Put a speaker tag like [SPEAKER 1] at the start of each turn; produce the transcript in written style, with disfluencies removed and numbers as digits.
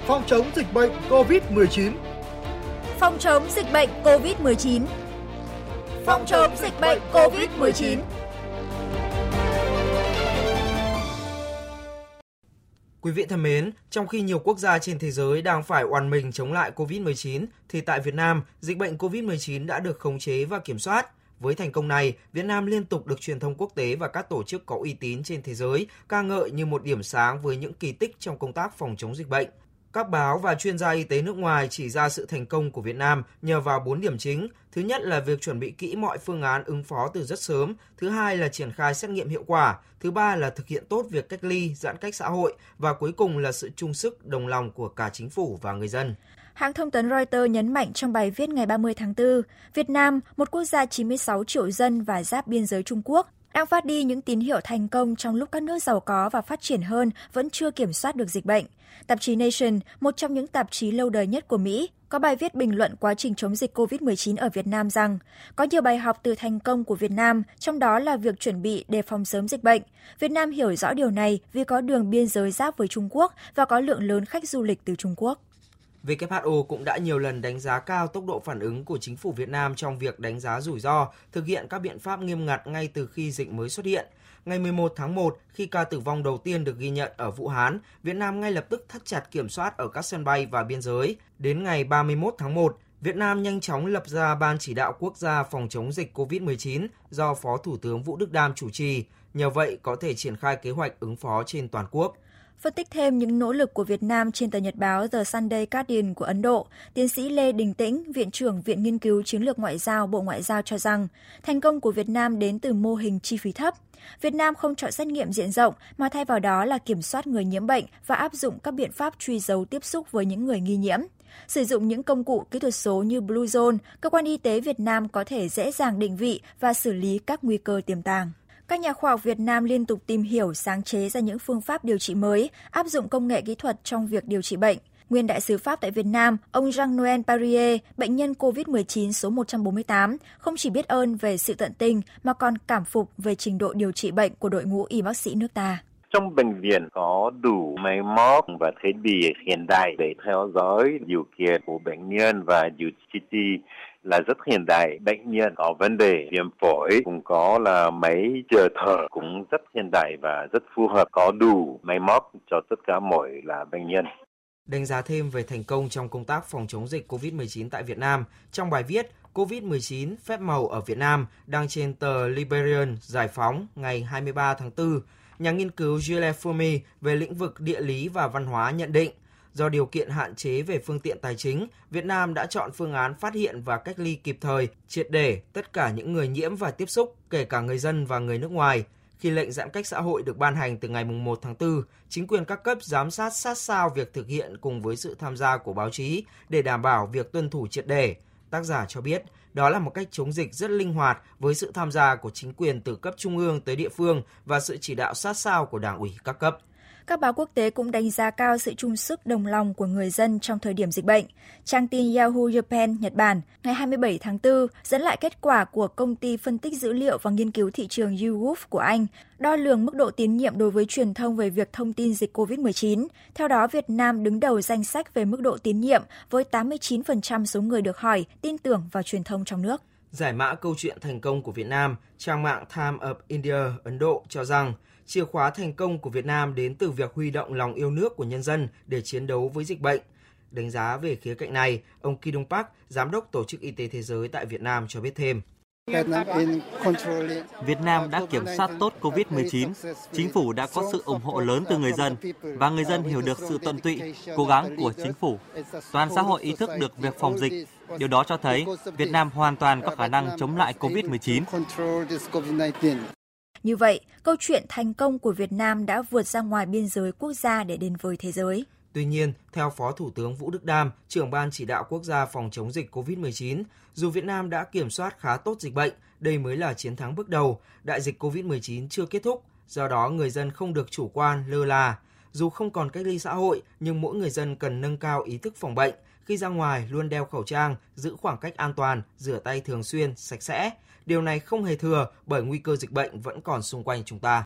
[SPEAKER 1] phòng chống dịch bệnh COVID-19.
[SPEAKER 2] Phòng chống dịch bệnh COVID-19. Phòng chống dịch bệnh COVID-19.
[SPEAKER 3] Quý vị thân mến, trong khi nhiều quốc gia trên thế giới đang phải oằn mình chống lại COVID-19, thì tại Việt Nam, dịch bệnh COVID-19 đã được khống chế và kiểm soát. Với thành công này, Việt Nam liên tục được truyền thông quốc tế và các tổ chức có uy tín trên thế giới ca ngợi như một điểm sáng với những kỳ tích trong công tác phòng chống dịch bệnh. Các báo và chuyên gia y tế nước ngoài chỉ ra sự thành công của Việt Nam nhờ vào 4 điểm chính. Thứ nhất là việc chuẩn bị kỹ mọi phương án ứng phó từ rất sớm. Thứ hai là triển khai xét nghiệm hiệu quả. Thứ ba là thực hiện tốt việc cách ly, giãn cách xã hội. Và cuối cùng là sự chung sức, đồng lòng của cả chính phủ và người dân.
[SPEAKER 2] Hãng thông tấn Reuters nhấn mạnh trong bài viết ngày 30 tháng 4, Việt Nam, một quốc gia 96 triệu dân và giáp biên giới Trung Quốc, đang phát đi những tín hiệu thành công trong lúc các nước giàu có và phát triển hơn vẫn chưa kiểm soát được dịch bệnh. Tạp chí Nation, một trong những tạp chí lâu đời nhất của Mỹ, có bài viết bình luận quá trình chống dịch COVID-19 ở Việt Nam rằng có nhiều bài học từ thành công của Việt Nam, trong đó là việc chuẩn bị đề phòng sớm dịch bệnh. Việt Nam hiểu rõ điều này vì có đường biên giới giáp với Trung Quốc và có lượng lớn khách du lịch từ Trung Quốc.
[SPEAKER 3] WHO cũng đã nhiều lần đánh giá cao tốc độ phản ứng của chính phủ Việt Nam trong việc đánh giá rủi ro, thực hiện các biện pháp nghiêm ngặt ngay từ khi dịch mới xuất hiện. Ngày 11 tháng 1, khi ca tử vong đầu tiên được ghi nhận ở Vũ Hán, Việt Nam ngay lập tức thắt chặt kiểm soát ở các sân bay và biên giới. Đến ngày 31 tháng 1, Việt Nam nhanh chóng lập ra Ban Chỉ đạo Quốc gia phòng chống dịch COVID-19 do Phó Thủ tướng Vũ Đức Đam chủ trì. Nhờ vậy, có thể triển khai kế hoạch ứng phó trên toàn quốc.
[SPEAKER 2] Phân tích thêm những nỗ lực của Việt Nam trên tờ nhật báo The Sunday Guardian của Ấn Độ, tiến sĩ Lê Đình Tĩnh, Viện trưởng Viện Nghiên cứu Chiến lược Ngoại giao Bộ Ngoại giao cho rằng, thành công của Việt Nam đến từ mô hình chi phí thấp. Việt Nam không chọn xét nghiệm diện rộng, mà thay vào đó là kiểm soát người nhiễm bệnh và áp dụng các biện pháp truy dấu tiếp xúc với những người nghi nhiễm. Sử dụng những công cụ kỹ thuật số như Blue Zone, cơ quan y tế Việt Nam có thể dễ dàng định vị và xử lý các nguy cơ tiềm tàng. Các nhà khoa học Việt Nam liên tục tìm hiểu, sáng chế ra những phương pháp điều trị mới, áp dụng công nghệ kỹ thuật trong việc điều trị bệnh. Nguyên đại sứ Pháp tại Việt Nam, ông Jean-Noël Barrier, bệnh nhân COVID-19 số 148, không chỉ biết ơn về sự tận tình mà còn cảm phục về trình độ điều trị bệnh của đội ngũ y bác sĩ nước ta.
[SPEAKER 4] Trong bệnh viện có đủ máy móc và thiết bị hiện đại để theo dõi điều kiện của bệnh nhân và điều trị là rất hiện đại. Bệnh nhân có vấn đề viêm phổi cũng có là máy trợ thở cũng rất hiện đại và rất phù hợp, có đủ máy móc cho tất cả mọi là bệnh nhân.
[SPEAKER 3] Đánh giá thêm về thành công trong công tác phòng chống dịch COVID-19 tại Việt Nam, trong bài viết COVID-19 phép màu ở Việt Nam đăng trên tờ Liberian Giải phóng ngày 23 tháng 4, nhà nghiên cứu Gilles Fourmi về lĩnh vực địa lý và văn hóa nhận định, do điều kiện hạn chế về phương tiện tài chính, Việt Nam đã chọn phương án phát hiện và cách ly kịp thời, triệt để tất cả những người nhiễm và tiếp xúc, kể cả người dân và người nước ngoài. Khi lệnh giãn cách xã hội được ban hành từ ngày 1 tháng 4, chính quyền các cấp giám sát sát sao việc thực hiện cùng với sự tham gia của báo chí để đảm bảo việc tuân thủ triệt để. Tác giả cho biết, đó là một cách chống dịch rất linh hoạt với sự tham gia của chính quyền từ cấp trung ương tới địa phương và sự chỉ đạo sát sao của Đảng ủy các cấp.
[SPEAKER 2] Các báo quốc tế cũng đánh giá cao sự chung sức đồng lòng của người dân trong thời điểm dịch bệnh. Trang tin Yahoo Japan, Nhật Bản, ngày 27 tháng 4 dẫn lại kết quả của công ty phân tích dữ liệu và nghiên cứu thị trường YouGov của Anh, đo lường mức độ tín nhiệm đối với truyền thông về việc thông tin dịch COVID-19. Theo đó, Việt Nam đứng đầu danh sách về mức độ tín nhiệm với 89% số người được hỏi tin tưởng vào truyền thông trong nước.
[SPEAKER 3] Giải mã câu chuyện thành công của Việt Nam, trang mạng Time of India, Ấn Độ cho rằng chìa khóa thành công của Việt Nam đến từ việc huy động lòng yêu nước của nhân dân để chiến đấu với dịch bệnh. Đánh giá về khía cạnh này, ông Ki Dong Park, Giám đốc Tổ chức Y tế Thế giới tại Việt Nam cho biết thêm.
[SPEAKER 5] Việt Nam đã kiểm soát tốt COVID-19, chính phủ đã có sự ủng hộ lớn từ người dân và người dân hiểu được sự tận tụy, cố gắng của chính phủ. Toàn xã hội ý thức được việc phòng dịch. Điều đó cho thấy Việt Nam hoàn toàn có khả năng chống lại COVID-19.
[SPEAKER 2] Như vậy, câu chuyện thành công của Việt Nam đã vượt ra ngoài biên giới quốc gia để đến với thế giới.
[SPEAKER 3] Tuy nhiên, theo Phó Thủ tướng Vũ Đức Đam, trưởng Ban Chỉ đạo Quốc gia phòng chống dịch COVID-19, dù Việt Nam đã kiểm soát khá tốt dịch bệnh, đây mới là chiến thắng bước đầu, đại dịch COVID-19 chưa kết thúc, do đó người dân không được chủ quan, lơ là. Dù không còn cách ly xã hội, nhưng mỗi người dân cần nâng cao ý thức phòng bệnh, khi ra ngoài luôn đeo khẩu trang, giữ khoảng cách an toàn, rửa tay thường xuyên, sạch sẽ. Điều này không hề thừa bởi nguy cơ dịch bệnh vẫn còn xung quanh chúng ta.